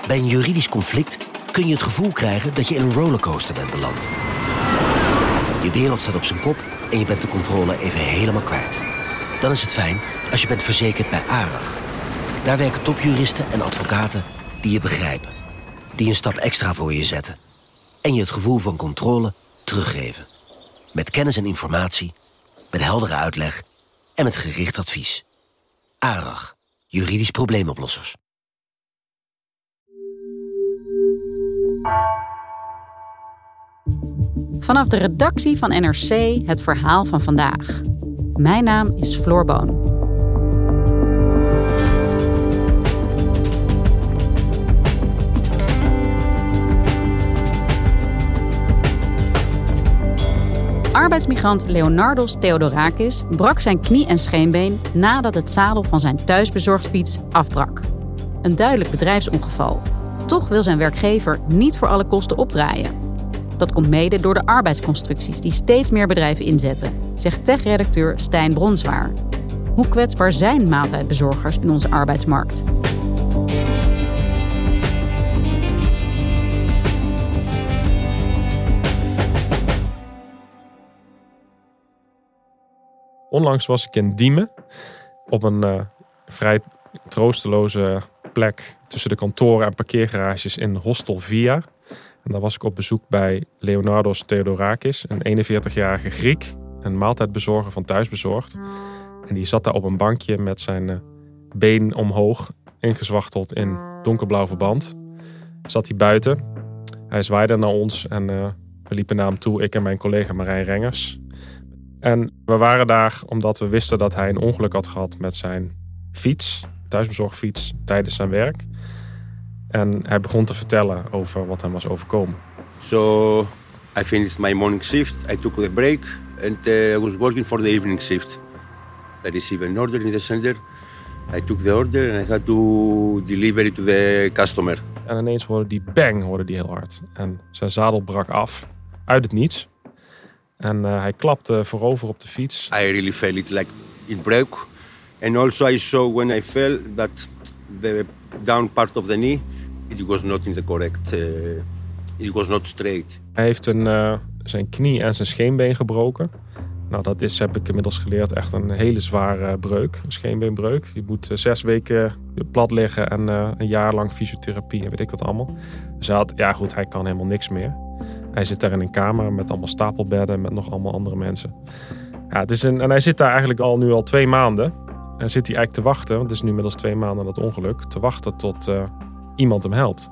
Bij een juridisch conflict kun je het gevoel krijgen dat je in een rollercoaster bent beland. Je wereld staat op zijn kop en je bent de controle even helemaal kwijt. Dan is het fijn als je bent verzekerd bij ARAG. Daar werken topjuristen en advocaten die je begrijpen. Die een stap extra voor je zetten. En je het gevoel van controle teruggeven. Met kennis en informatie, met heldere uitleg en met gericht advies. ARAG, juridisch probleemoplossers. Vanaf de redactie van NRC het verhaal van vandaag. Mijn naam is Floor Boon. Arbeidsmigrant Leonardos Theodorakis brak zijn knie en scheenbeen nadat het zadel van zijn thuisbezorgdfiets afbrak. Een duidelijk bedrijfsongeval. Toch wil zijn werkgever niet voor alle kosten opdraaien. Dat komt mede door de arbeidsconstructies die steeds meer bedrijven inzetten, zegt tech-redacteur Stijn Bronswaar. Hoe kwetsbaar zijn maaltijdbezorgers in onze arbeidsmarkt? Onlangs was ik in Diemen op een vrij troosteloze plek tussen de kantoren en parkeergarages in Hostel Via. En daar was ik op bezoek bij Leonardos Theodorakis, een 41-jarige Griek, een maaltijdbezorger van Thuisbezorgd. En die zat daar op een bankje met zijn been omhoog, ingezwachteld in donkerblauw verband. Zat hij buiten. Hij zwaaide naar ons en we liepen naar hem toe, ik en mijn collega Marijn Rengers. En we waren daar omdat we wisten dat hij een ongeluk had gehad met zijn fiets, thuisbezorgfiets, tijdens zijn werk. En hij begon te vertellen over wat hem was overkomen. So I finished my morning shift, I took a break and I was working for the evening shift. I received an order in the center. I took the order and I had to deliver it to the customer. En ineens hoorde die heel hard. En zijn zadel brak af, uit het niets. En hij klapte voorover op de fiets. I really felt it like it broke. And also I saw when I fell that the down part of the knee, it was not in the correct, it was not straight. Hij heeft zijn knie en zijn scheenbeen gebroken. Nou, dat is, heb ik inmiddels geleerd, echt een hele zware breuk. Een scheenbeenbreuk. Je moet 6 weken plat liggen en een jaar lang fysiotherapie en weet ik wat allemaal. Dus hij kan helemaal niks meer. Hij zit daar in een kamer met allemaal stapelbedden met nog allemaal andere mensen. Ja, en hij zit daar eigenlijk al 2 maanden. En zit hij eigenlijk te wachten, want het is nu inmiddels 2 maanden dat ongeluk, te wachten tot iemand hem helpt.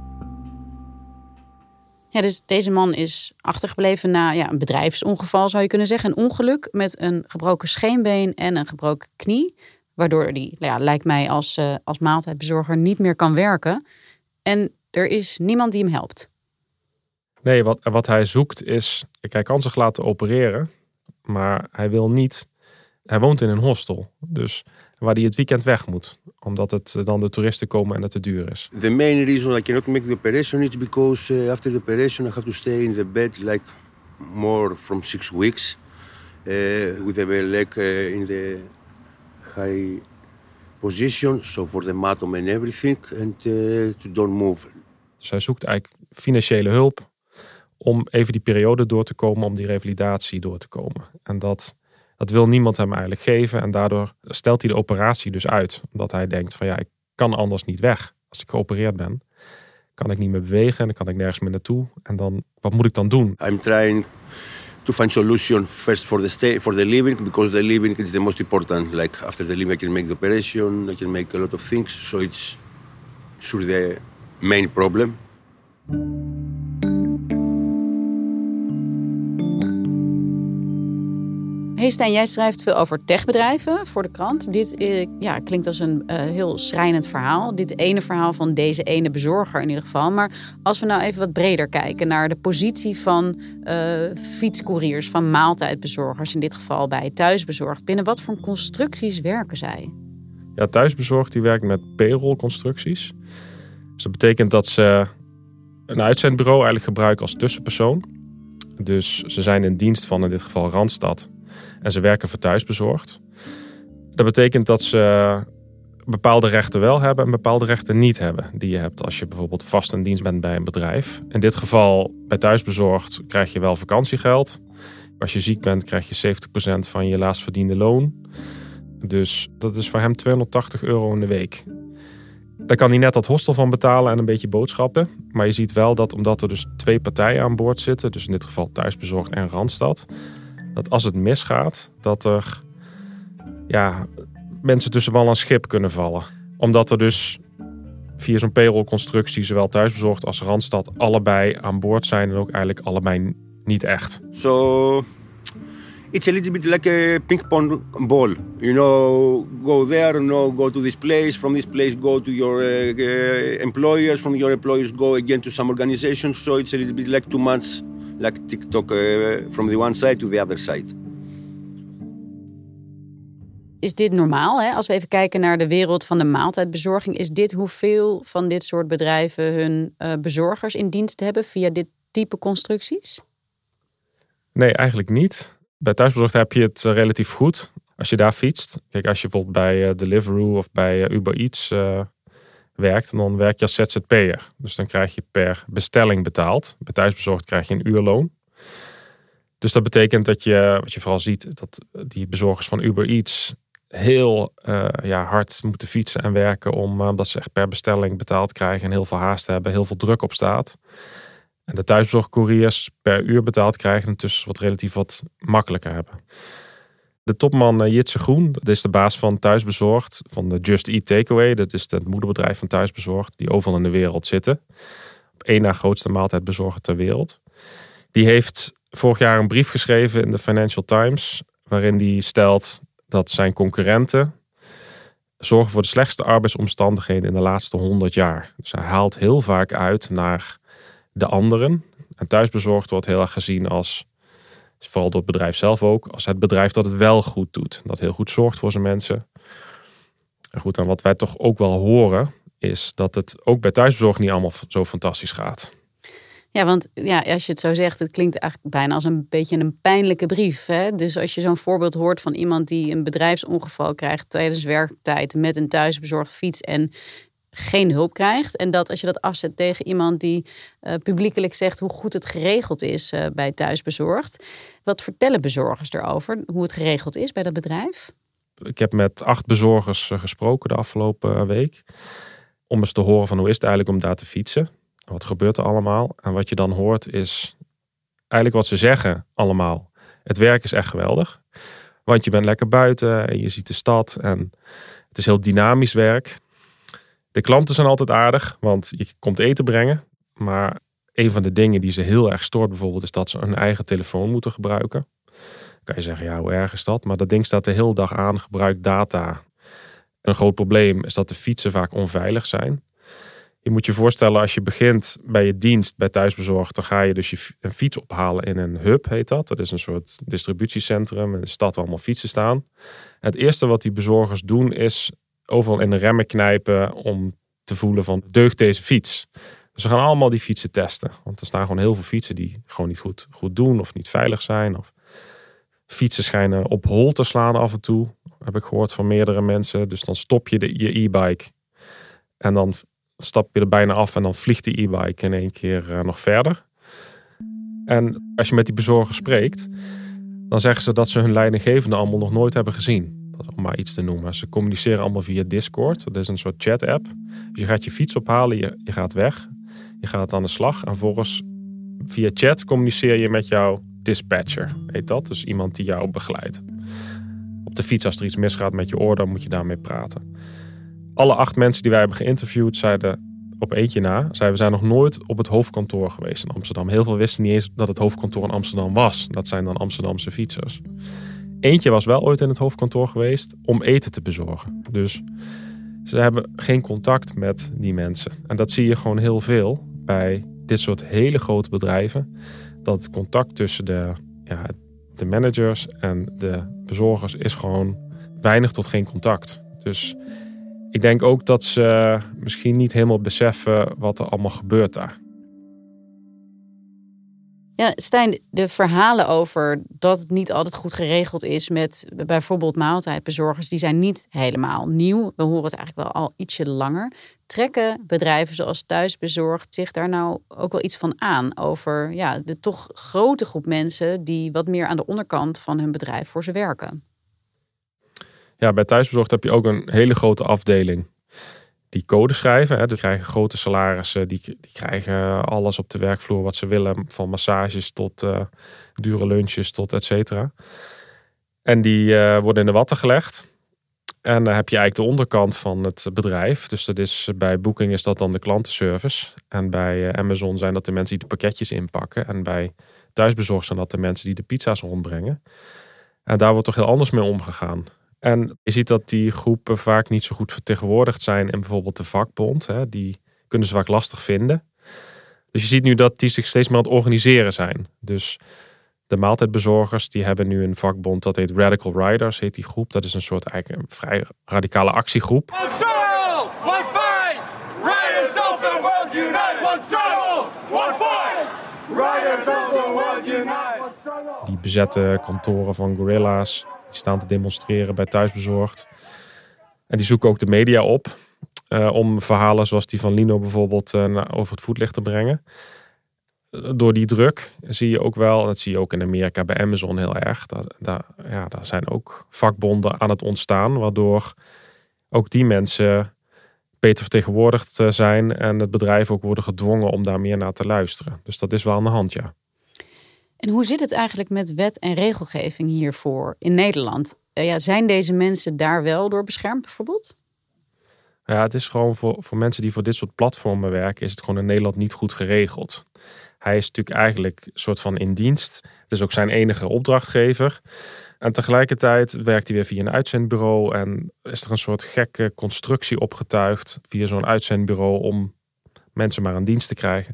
Ja, dus deze man is achtergebleven na een bedrijfsongeval, zou je kunnen zeggen. Een ongeluk met een gebroken scheenbeen en een gebroken knie. Waardoor hij, lijkt mij als maaltijdbezorger, niet meer kan werken. En er is niemand die hem helpt. Nee, wat hij zoekt is, hij kan zich laten opereren, maar hij wil niet. Hij woont in een hostel, dus waar hij het weekend weg moet, omdat het dan de toeristen komen en het te duur is. The main reason I cannot make the operation is because after the operation I have to stay in the bed like more from 6 weeks with the leg in the high position, so for the matom and everything, and to don't move. Dus hij zoekt eigenlijk financiële hulp om even die periode door te komen, om die revalidatie door te komen. En dat wil niemand hem eigenlijk geven. En daardoor stelt hij de operatie dus uit. Omdat hij denkt van ik kan anders niet weg. Als ik geopereerd ben, kan ik niet meer bewegen en dan kan ik nergens meer naartoe. En dan, wat moet ik dan doen? I'm trying to find solution first for the living, because the living is the most important. Like after the living I can make the operation, I can make a lot of things. So it's sure the main problem. Hey Stijn, jij schrijft veel over techbedrijven voor de krant. Dit klinkt als een heel schrijnend verhaal. Dit ene verhaal van deze ene bezorger in ieder geval. Maar als we nou even wat breder kijken naar de positie van fietscouriers, van maaltijdbezorgers, in dit geval bij Thuisbezorgd. Binnen wat voor constructies werken zij? Ja, Thuisbezorgd die werkt met payroll-constructies. Dus dat betekent dat ze een uitzendbureau eigenlijk gebruiken als tussenpersoon. Dus ze zijn in dienst van in dit geval Randstad. En ze werken voor Thuisbezorgd. Dat betekent dat ze bepaalde rechten wel hebben en bepaalde rechten niet hebben. Die je hebt als je bijvoorbeeld vast in dienst bent bij een bedrijf. In dit geval bij thuisbezorgd krijg je wel vakantiegeld. Als je ziek bent krijg je 70% van je laatst verdiende loon. Dus dat is voor hem €280 in de week. Daar kan hij net dat hostel van betalen en een beetje boodschappen. Maar je ziet wel dat omdat er dus 2 partijen aan boord zitten, dus in dit geval thuisbezorgd en Randstad, dat als het misgaat, dat er mensen tussen wal en schip kunnen vallen. Omdat er dus via zo'n payroll-constructie zowel thuisbezorgd als Randstad allebei aan boord zijn en ook eigenlijk allebei niet echt. So it's a little bit like a ping-pong ball. You know, go there, go to this place. From this place, go to your employers. From your employers, go again to some organizations. So it's a little bit like 2 months, like TikTok, from the one side to the other side. Is dit normaal? Hè? Als we even kijken naar de wereld van de maaltijdbezorging, is dit hoeveel van dit soort bedrijven hun bezorgers in dienst hebben via dit type constructies? Nee, eigenlijk niet. Bij thuisbezorgd heb je het relatief goed als je daar fietst. Kijk, als je bijvoorbeeld bij Deliveroo of bij Uber Eats werkt, dan werk je als ZZP'er. Dus dan krijg je per bestelling betaald. Bij thuisbezorgd krijg je een uurloon. Dus dat betekent dat je, wat je vooral ziet, dat die bezorgers van Uber Eats heel hard moeten fietsen en werken omdat ze echt per bestelling betaald krijgen en heel veel haast hebben, heel veel druk op staat. En de thuisbezorgcouriers per uur betaald krijgen en dus relatief wat makkelijker hebben. De topman Jitse Groen, dat is de baas van Thuisbezorgd, van de Just Eat Takeaway. Dat is het moederbedrijf van Thuisbezorgd, die overal in de wereld zitten. Op 1 na grootste maaltijdbezorger ter wereld. Die heeft vorig jaar een brief geschreven in de Financial Times, waarin hij stelt dat zijn concurrenten zorgen voor de slechtste arbeidsomstandigheden in de laatste 100 jaar. Dus hij haalt heel vaak uit naar de anderen. En thuisbezorgd wordt heel erg gezien als, vooral door het bedrijf zelf ook, als het bedrijf dat het wel goed doet. Dat heel goed zorgt voor zijn mensen. En goed, en wat wij toch ook wel horen, is dat het ook bij thuisbezorgd niet allemaal zo fantastisch gaat. Ja, want als je het zo zegt, het klinkt eigenlijk bijna als een beetje een pijnlijke brief. Hè? Dus als je zo'n voorbeeld hoort van iemand die een bedrijfsongeval krijgt tijdens werktijd met een thuisbezorgd fiets en geen hulp krijgt. En dat als je dat afzet tegen iemand die publiekelijk zegt hoe goed het geregeld is bij thuisbezorgd. Wat vertellen bezorgers erover, hoe het geregeld is bij dat bedrijf? Ik heb met 8 bezorgers gesproken de afgelopen week. Om eens te horen van hoe is het eigenlijk om daar te fietsen. Wat gebeurt er allemaal? En wat je dan hoort is eigenlijk wat ze zeggen allemaal. Het werk is echt geweldig. Want je bent lekker buiten en je ziet de stad. En het is heel dynamisch werk. De klanten zijn altijd aardig, want je komt eten brengen. Maar een van de dingen die ze heel erg stoort bijvoorbeeld is dat ze hun eigen telefoon moeten gebruiken. Dan kan je zeggen, hoe erg is dat? Maar dat ding staat de hele dag aan, gebruikt data. Een groot probleem is dat de fietsen vaak onveilig zijn. Je moet je voorstellen, als je begint bij je dienst bij thuisbezorgd, dan ga je dus een fiets ophalen in een hub, heet dat. Dat is een soort distributiecentrum in de stad waar allemaal fietsen staan. Het eerste wat die bezorgers doen is overal in de remmen knijpen om te voelen van, deugt deze fiets? Dus ze gaan allemaal die fietsen testen. Want er staan gewoon heel veel fietsen die gewoon niet goed doen of niet veilig zijn. Of fietsen schijnen op hol te slaan af en toe, heb ik gehoord van meerdere mensen. Dus dan stop je je e-bike en dan stap je er bijna af en dan vliegt die e-bike in één keer nog verder. En als je met die bezorger spreekt, dan zeggen ze dat ze hun leidinggevende allemaal nog nooit hebben gezien. Dat is om maar iets te noemen. Ze communiceren allemaal via Discord. Dat is een soort chat-app. Dus je gaat je fiets ophalen, je gaat weg. Je gaat aan de slag. En volgens via chat communiceer je met jouw dispatcher, heet dat. Dus iemand die jou begeleidt. Op de fiets, als er iets misgaat met je oor, dan moet je daarmee praten. Alle 8 mensen die wij hebben geïnterviewd zeiden op eentje na, we zijn nog nooit op het hoofdkantoor geweest in Amsterdam. Heel veel wisten niet eens dat het hoofdkantoor in Amsterdam was. Dat zijn dan Amsterdamse fietsers. Eentje was wel ooit in het hoofdkantoor geweest om eten te bezorgen. Dus ze hebben geen contact met die mensen. En dat zie je gewoon heel veel bij dit soort hele grote bedrijven. Dat het contact tussen de managers en de bezorgers is gewoon weinig tot geen contact. Dus ik denk ook dat ze misschien niet helemaal beseffen wat er allemaal gebeurt daar. Ja, Stijn, de verhalen over dat het niet altijd goed geregeld is met bijvoorbeeld maaltijdbezorgers, die zijn niet helemaal nieuw. We horen het eigenlijk wel al ietsje langer. Trekken bedrijven zoals Thuisbezorgd zich daar nou ook wel iets van aan over de toch grote groep mensen die wat meer aan de onderkant van hun bedrijf voor ze werken? Ja, bij Thuisbezorgd heb je ook een hele grote afdeling die code schrijven. Hè. Die krijgen grote salarissen, die krijgen alles op de werkvloer wat ze willen. Van massages tot dure lunches tot et cetera. En die worden in de watten gelegd. En dan heb je eigenlijk de onderkant van het bedrijf. Dus dat is, bij Booking is dat dan de klantenservice. En bij Amazon zijn dat de mensen die de pakketjes inpakken. En bij Thuisbezorgd zijn dat de mensen die de pizza's rondbrengen. En daar wordt toch heel anders mee omgegaan. En je ziet dat die groepen vaak niet zo goed vertegenwoordigd zijn in bijvoorbeeld de vakbond. Hè. Die kunnen ze vaak lastig vinden. Dus je ziet nu dat die zich steeds meer aan het organiseren zijn. Dus de maaltijdbezorgers die hebben nu een vakbond, dat heet Radical Riders, heet die groep. Dat is een soort eigenlijk een vrij radicale actiegroep. One struggle, one fight! Riders of the world unite! One struggle, one fight! Riders of the world unite! One struggle! Die bezetten kantoren van gorilla's. Die staan te demonstreren bij Thuisbezorgd. En die zoeken ook de media op. Om verhalen zoals die van Lino bijvoorbeeld over het voetlicht te brengen. Door die druk zie je ook wel, dat zie je ook in Amerika bij Amazon heel erg. Daar zijn ook vakbonden aan het ontstaan. Waardoor ook die mensen beter vertegenwoordigd zijn. En het bedrijf ook worden gedwongen om daar meer naar te luisteren. Dus dat is wel aan de hand, ja. En hoe zit het eigenlijk met wet en regelgeving hiervoor in Nederland? Zijn deze mensen daar wel door beschermd bijvoorbeeld? Ja, het is gewoon voor mensen die voor dit soort platformen werken, is het gewoon in Nederland niet goed geregeld. Hij is natuurlijk eigenlijk een soort van in dienst. Het is ook zijn enige opdrachtgever. En tegelijkertijd werkt hij weer via een uitzendbureau. En is er een soort gekke constructie opgetuigd via zo'n uitzendbureau om mensen maar aan dienst te krijgen.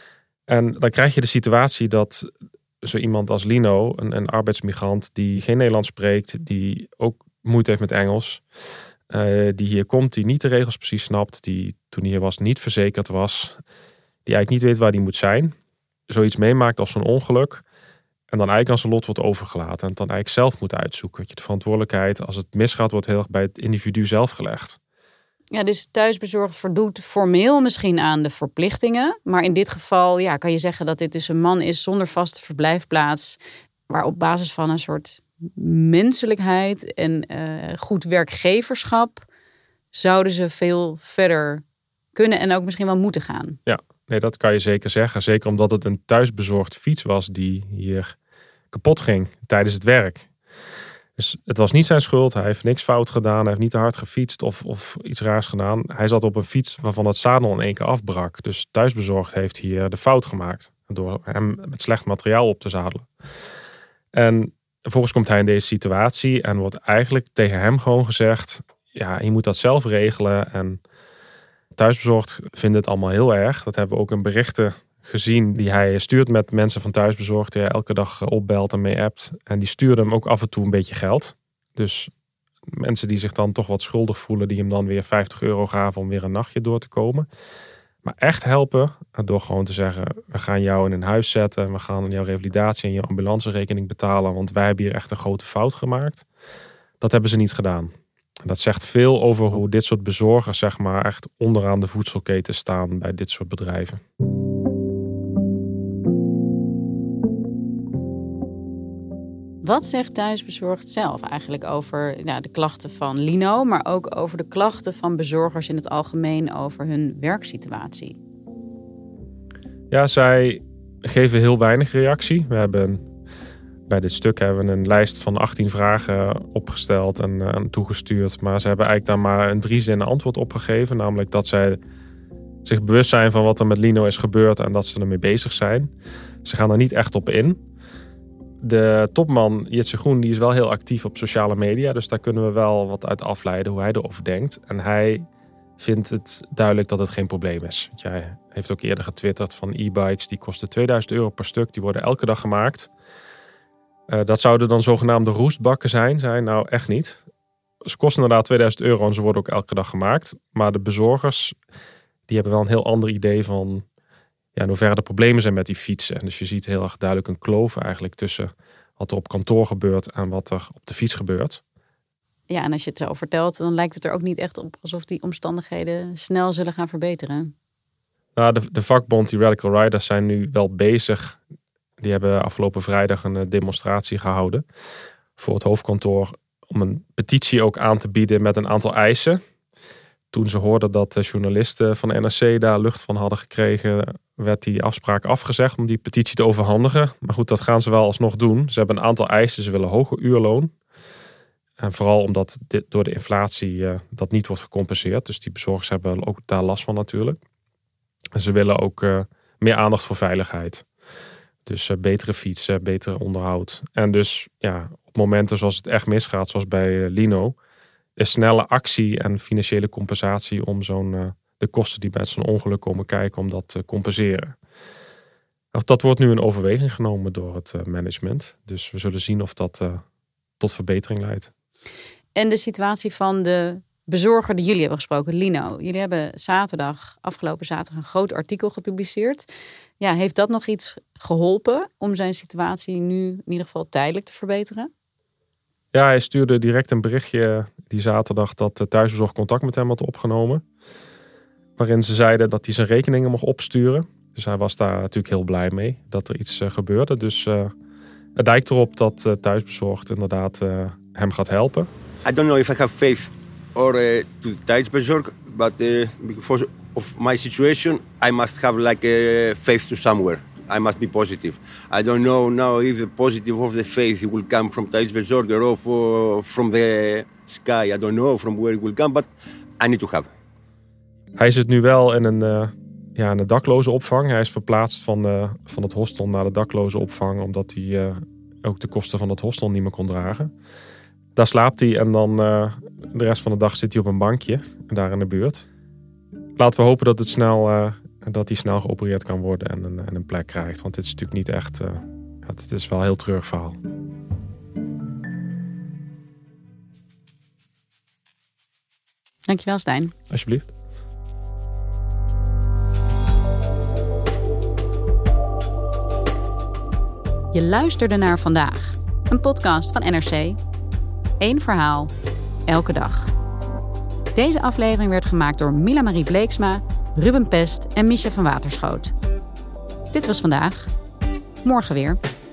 En dan krijg je de situatie dat zo iemand als Lino, een arbeidsmigrant die geen Nederlands spreekt, die ook moeite heeft met Engels, die hier komt, die niet de regels precies snapt, die toen hij hier was niet verzekerd was, die eigenlijk niet weet waar hij moet zijn, zoiets meemaakt als zo'n ongeluk en dan eigenlijk aan zijn lot wordt overgelaten en het dan eigenlijk zelf moet uitzoeken. De verantwoordelijkheid als het misgaat wordt heel erg bij het individu zelf gelegd. Ja, dus Thuisbezorgd voldoet formeel misschien aan de verplichtingen. Maar in dit geval kan je zeggen dat dit dus een man is zonder vaste verblijfplaats. Waar op basis van een soort menselijkheid en goed werkgeverschap zouden ze veel verder kunnen en ook misschien wel moeten gaan. Ja, nee, dat kan je zeker zeggen. Zeker omdat het een thuisbezorgd fiets was die hier kapot ging tijdens het werk. Dus het was niet zijn schuld. Hij heeft niks fout gedaan. Hij heeft niet te hard gefietst of iets raars gedaan. Hij zat op een fiets waarvan het zadel in één keer afbrak. Dus Thuisbezorgd heeft hier de fout gemaakt. Door hem met slecht materiaal op te zadelen. En vervolgens komt hij in deze situatie. En wordt eigenlijk tegen hem gewoon gezegd, ja, je moet dat zelf regelen. En Thuisbezorgd vindt het allemaal heel erg. Dat hebben we ook in berichten gezien die hij stuurt met mensen van Thuisbezorgd, die hij elke dag opbelt en mee appt. En die stuurde hem ook af en toe een beetje geld. Dus mensen die zich dan toch wat schuldig voelen, die hem dan weer €50 gaven om weer een nachtje door te komen. Maar echt helpen door gewoon te zeggen, we gaan jou in een huis zetten, we gaan jouw revalidatie en je ambulancerekening betalen, want wij hebben hier echt een grote fout gemaakt. Dat hebben ze niet gedaan. En dat zegt veel over hoe dit soort bezorgers zeg maar echt onderaan de voedselketen staan bij dit soort bedrijven. Wat zegt Thuisbezorgd zelf eigenlijk over de klachten van Lino, maar ook over de klachten van bezorgers in het algemeen over hun werksituatie? Ja, zij geven heel weinig reactie. Bij dit stuk hebben we een lijst van 18 vragen opgesteld en toegestuurd. Maar ze hebben eigenlijk daar maar een 3 zinnen antwoord op gegeven. Namelijk dat zij zich bewust zijn van wat er met Lino is gebeurd en dat ze ermee bezig zijn. Ze gaan er niet echt op in. De topman Jitse Groen die is wel heel actief op sociale media. Dus daar kunnen we wel wat uit afleiden hoe hij erover denkt. En hij vindt het duidelijk dat het geen probleem is. Want hij heeft ook eerder getwitterd van e-bikes. Die kosten €2000 per stuk. Die worden elke dag gemaakt. Dat zouden dan zogenaamde roestbakken zijn. Nou, echt niet. Ze kosten inderdaad €2000 en ze worden ook elke dag gemaakt. Maar de bezorgers die hebben wel een heel ander idee van in hoeverre er problemen zijn met die fietsen. En dus je ziet heel erg duidelijk een kloof eigenlijk tussen wat er op kantoor gebeurt en wat er op de fiets gebeurt. Ja, en als je het zo vertelt, dan lijkt het er ook niet echt op alsof die omstandigheden snel zullen gaan verbeteren. Nou, de vakbond, die Radical Riders, zijn nu wel bezig. Die hebben afgelopen vrijdag een demonstratie gehouden voor het hoofdkantoor om een petitie ook aan te bieden met een aantal eisen. Toen ze hoorden dat de journalisten van de NRC daar lucht van hadden gekregen, werd die afspraak afgezegd om die petitie te overhandigen. Maar goed, dat gaan ze wel alsnog doen. Ze hebben een aantal eisen. Ze willen hoger uurloon. En vooral omdat door de inflatie dat niet wordt gecompenseerd. Dus die bezorgers hebben ook daar last van natuurlijk. En ze willen ook meer aandacht voor veiligheid. Dus betere fietsen, beter onderhoud. En dus op momenten zoals het echt misgaat, zoals bij Lino, is snelle actie en financiële compensatie om de kosten die bij zo'n ongeluk komen kijken, om dat te compenseren. Dat wordt nu in overweging genomen door het management. Dus we zullen zien of dat tot verbetering leidt. En de situatie van de bezorger die jullie hebben gesproken, Lino. Jullie hebben afgelopen zaterdag een groot artikel gepubliceerd. Ja, heeft dat nog iets geholpen om zijn situatie nu in ieder geval tijdelijk te verbeteren? Ja, hij stuurde direct een berichtje die zaterdag dat de thuisbezorg contact met hem had opgenomen. Waarin ze zeiden dat hij zijn rekeningen mocht opsturen. Dus hij was daar natuurlijk heel blij mee dat er iets gebeurde. Dus het lijkt erop dat thuisbezorgd inderdaad hem gaat helpen. I don't know if I have faith or to thuisbezorgd, but because of my situation, I must have faith to somewhere. I must be positive. I don't know now if the positive of the faith will come from thuisbezorgd or from the sky. I don't know from where it will come, but I need to have. Hij zit nu wel in een dakloze opvang. Hij is verplaatst van het hostel naar de dakloze opvang, omdat hij ook de kosten van het hostel niet meer kon dragen. Daar slaapt hij en dan de rest van de dag zit hij op een bankje daar in de buurt. Laten we hopen dat hij snel geopereerd kan worden en een plek krijgt. Want dit is natuurlijk niet echt. Het is wel een heel treurig verhaal. Dankjewel, Stijn. Alsjeblieft. Je luisterde naar Vandaag, een podcast van NRC. 1 verhaal, elke dag. Deze aflevering werd gemaakt door Mila Marie Bleeksma, Ruben Pest en Misha van Waterschoot. Dit was Vandaag. Morgen weer.